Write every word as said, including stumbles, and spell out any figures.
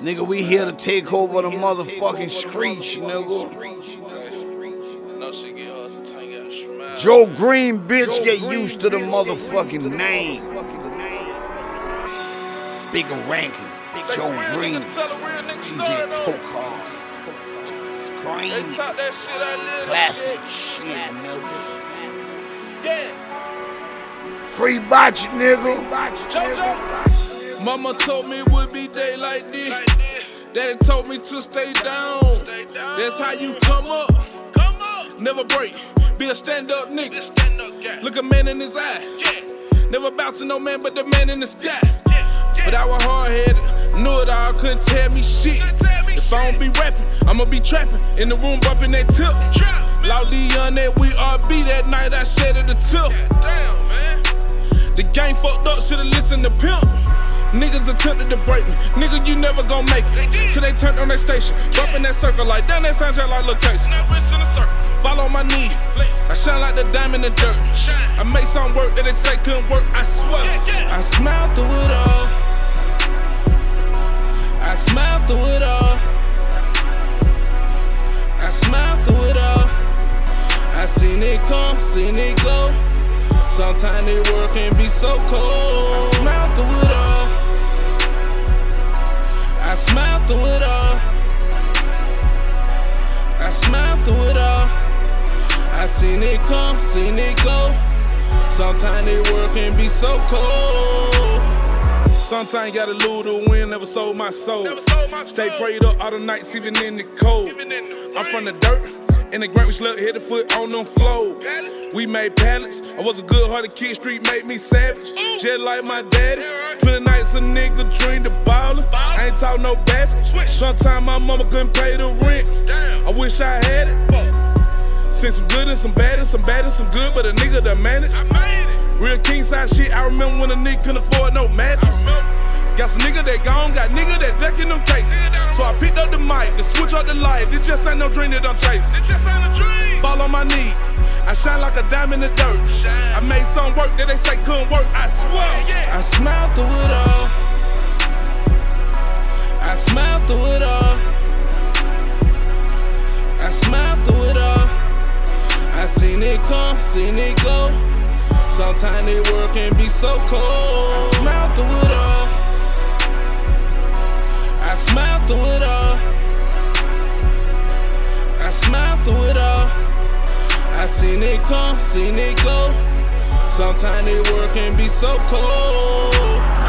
Nigga, we here to take over the motherfucking streets, nigga. Joe Green, bitch, get used to the motherfucking name. Bigger ranking, Joe Green, D J Tokar, Scream, classic shit, nigga. Free botch, nigga. Mama told me it would be day like this. Daddy told me to stay down. That's how you come up. Never break. Be a stand-up nigga. Look a man in his eye. Never bow to no man but the man in the sky. But I was hard-headed. Knew it all. Couldn't tell me shit. If I don't be rapping, I'ma be trapping. In the room bumping that tip. Loud Leon that we R B that night. I shed the tip. The game fucked up. Should've listened to Pimp. Niggas attempted to break me. Nigga, you never gon' make it. Till they turned on that station. Bumping that circle like, damn, that sound just like location. Fall on my knee. I shine like the diamond in the dirt. I make some work that they say couldn't work. I swear. I smile through it all. I smile through it all. I smile through it all. I seen it come, seen it go. Sometimes they work and be so cold. I smile through it all. I smile through it all. I smile through it all. I seen it come, seen it go. Sometimes they work and be so cold. Sometimes you gotta lose to win, never sold my soul. Stay prayed up all the nights, even in the cold. I'm from the dirt, in the ground we slept, hit the foot on them flows. We made pallets. I was a good-hearted kid, street made me savage. Just like my daddy. Spend nights a nigga dream to ballin'. I ain't talk no basket. Sometimes my mama couldn't pay the rent. I wish I had it. Seen some good and some bad and some bad and some good, but a nigga done managed. Real king size shit, I remember when a nigga couldn't afford no mattress. Got some nigga that gone, got nigga that duckin' them cases. So I picked up the mic, to switch up the light. It just ain't no dream that I'm chasing. Fall on my knees. I shine like a diamond in the dirt. I made some work that they say couldn't work, I swear. I smile through it all. I smile through it all. I smile through it all. I seen it come, seen it go. Sometimes they work and be so cold. I smile through it all. I smile through it all. I smile through it all. I seen it come, seen it go. Sometimes they work and be so cold.